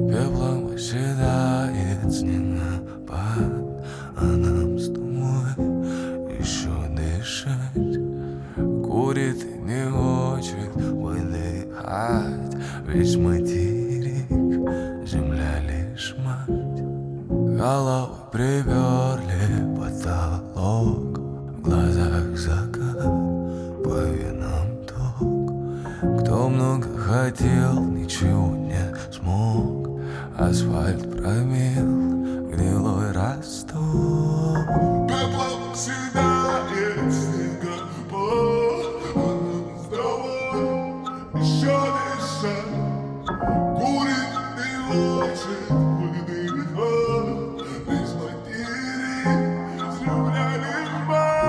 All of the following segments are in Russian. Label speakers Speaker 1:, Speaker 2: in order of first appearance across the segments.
Speaker 1: Пеплом оседает снегопад, а нам с тобой еще дышать. Курит и не хочет выдыхать. Весь материк, земля лишь мать. Голову приперли потолок, в глазах закат, по венам ток. Кто много хотел, ничего не смог. Асфальт промил гнилой росток.
Speaker 2: Пеплом съедает снегопад, а нам с тобой еще дышать. Курит и хочет выдыхать. Весь материк, земля лишь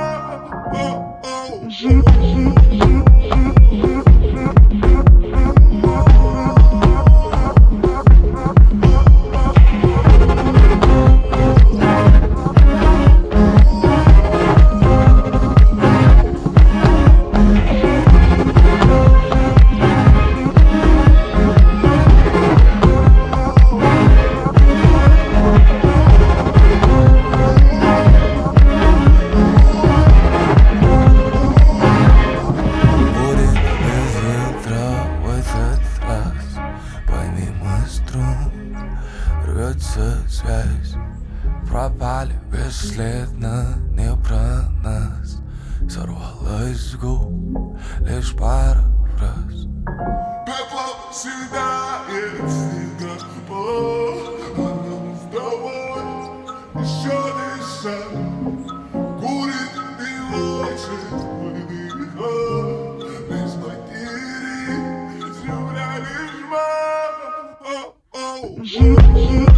Speaker 1: рвется связь, пропали бесследно, не про нас. Сорвалась с губ лишь пара фраз.
Speaker 2: Пеплом съедает снегопад, а нам с тобой еще дышать. Курит и хочет выдыхать. Весь материк, земля лишь мать.